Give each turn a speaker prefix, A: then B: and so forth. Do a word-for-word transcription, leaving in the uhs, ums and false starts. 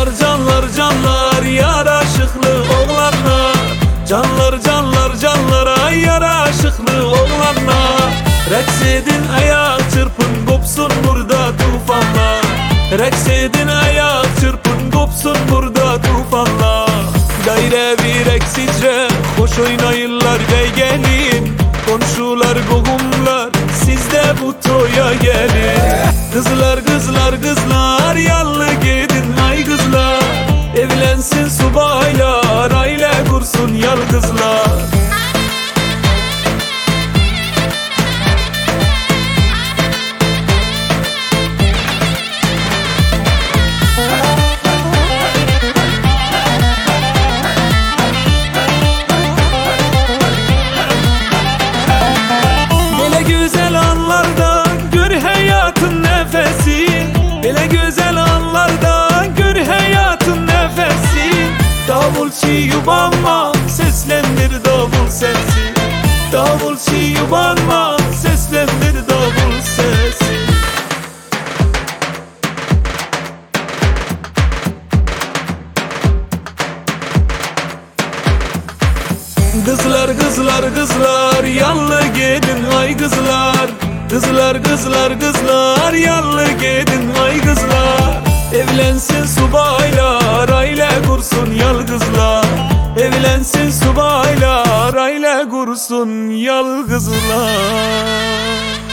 A: Canlar canlar canlar yaraşıklı oğlanlar. Canlar canlar canlara yaraşıklı oğlanlar. Reks edin ayak çırpın kopsun burada tufanlar. Reks edin ayak çırpın kopsun burada tufanlar. Daire bir eksice hoş oynayırlar bey gelin. Komşular boğumlar siz de bu toya gelin. Kızlar kızlar kızlar yallı gidin ay kızlar. Evlensin subaylar aile kursun yal kızlar. Güzel anlarda gör hayatın nefesi. Hele güzel anlarda gör hayatın nefesi. Davulçu yubanma seslendir davul sesi. Davulçu yubanma seslendir davul sesi. Kızlar kızlar kızlar yallı gidin ay kızlar. Kızlar kızlar kızlar yallı gidin ay kızlar. Evlensin subaylar aile kursun yal kızlar. Evlensin subaylar aile kursun yal kızlar.